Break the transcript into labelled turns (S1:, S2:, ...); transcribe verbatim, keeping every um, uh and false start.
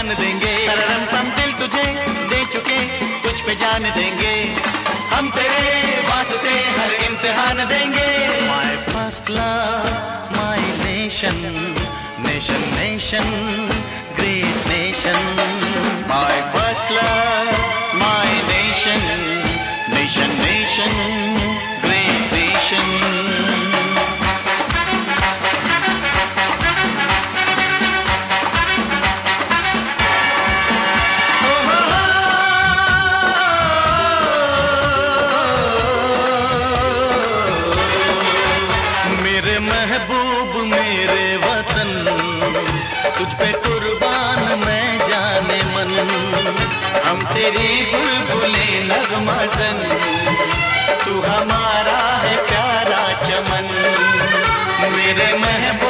S1: जान देंगे, सररम पम दिल तुझे दे चुके, तुझ पे जान देंगे, हम तेरे वास्ते हर इम्तिहान देंगे। My first love, my nation, nation, nation, great nation. My first love, my nation, nation, nation, great nation. महबूब मेरे वतन, तुझ पे कुर्बान मैं जाने मन, हम तेरी बुलबुले नगमज़न, तू हमारा है प्यारा चमन। मेरे महबूब